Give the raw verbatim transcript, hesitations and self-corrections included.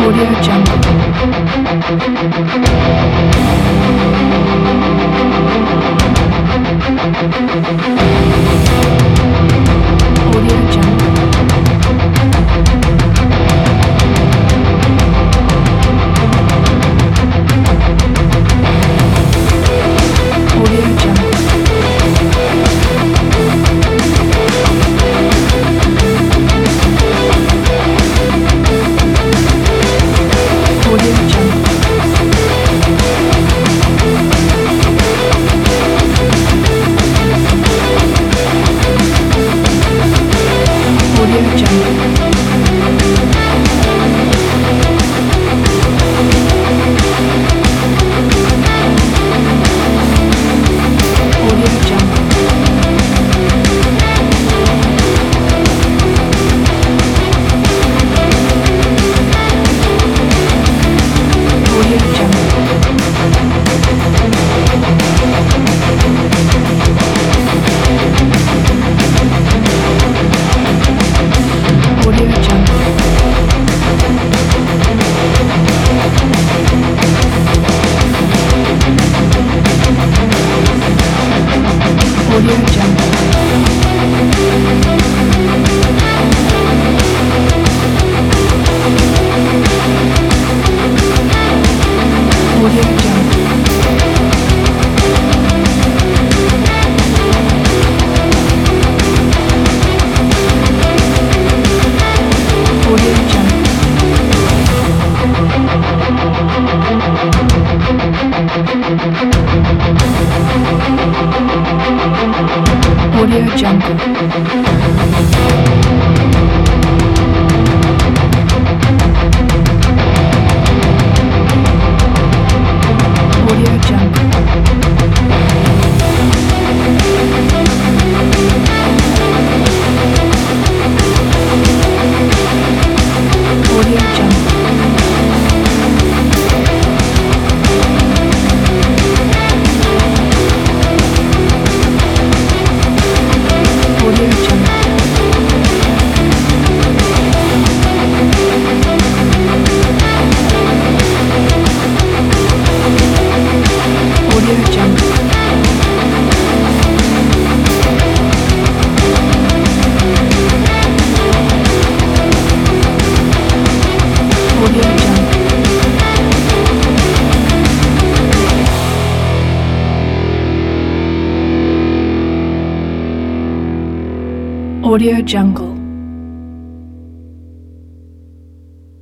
Audio Jungle. Audio Jungle. Audio Jungle. Audio Jungle. Audio Jungle. Audio Jungle. Audio Jungle. Audio Jungle. Audio Jungle. Audio Jungle. Audio Jungle. Audio Jungle. Audio Jungle. Audio Jungle. Audio Jungle. Audio Jungle. Audio Jungle. Audio Jungle.